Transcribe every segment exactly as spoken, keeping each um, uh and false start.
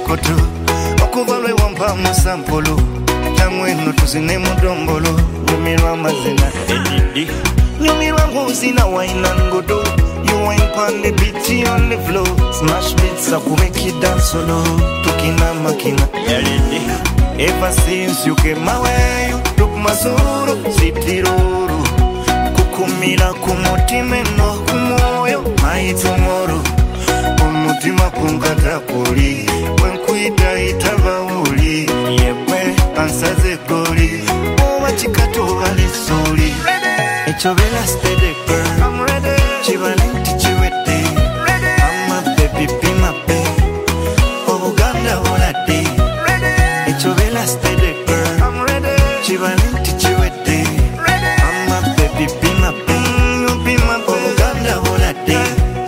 koto okuva lwe wampa musampolo tamweno tuzine mudombolo nyumirwa mazina edidi nyumirwa nguzina waina ngodo you ain't on the beat on the floor smash beats up make you dance solo tukina makina edidi ever since you came my way you took my soul sitiruru kukumira kumutima no kumoyo my tomorrow umutima kungata kuli wenkuita itava uli yewe ansaze goli owa chikato wale soli echovela steady girl I'm ready chivalenti chiwete I'm a baby be my baby obuganda volate echovela steady girl I'm ready chivalenti chiwete I'm a baby be my baby be my obuganda volate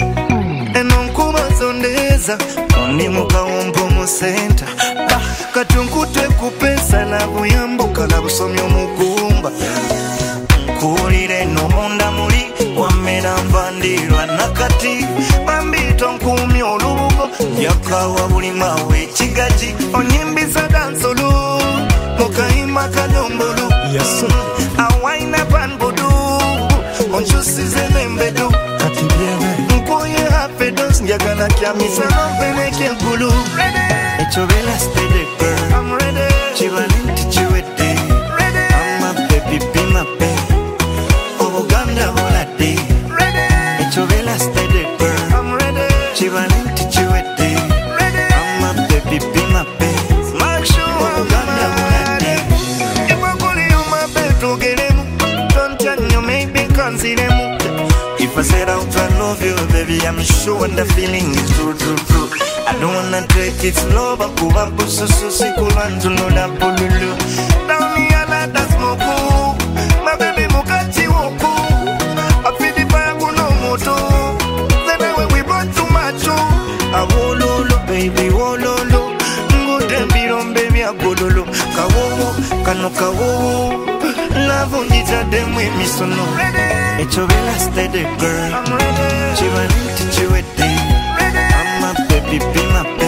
sondeza Oni muka wombo mu center Katunkute kupesa na buyambuka na busomyo mugumba Kulire no munda muri Wamera mbandirwa nakati Bambito nkumi olubugo Yakawa buli mawe chigaji Onyimbiza dansolu Mukaima kadombolu Yasu Awaina panbudu Onchusize nembedu Katibieve Mkoye hapedos Njagana kia misano Vene kia gulu Echovela steady girl I'm ready Chivalenti chiwete Ready I'm a baby be my baby Obuganda volate Ready Echovela steady girl I'm ready Chivalenti chiwete Ready I'm a baby be my baby Smack show Obuganda volate Ibakuli yuma beto geremu Don't tell you maybe consider mu If I said out I love you, baby, I'm sure the feeling is true, true, true. I don't wanna take it slow, but go up so so sick, want to know that pululu. Down here, that's moku. My baby, mukati woku. I feel the fire, go no moto. Then I we born too much. I wololo, baby, wololo. Good and baby, I bololo. Kawo, kano kawo. Love on the jadem with me so no. Echovela steady girl I'm ready Chivalenti chiwete I'm a baby be my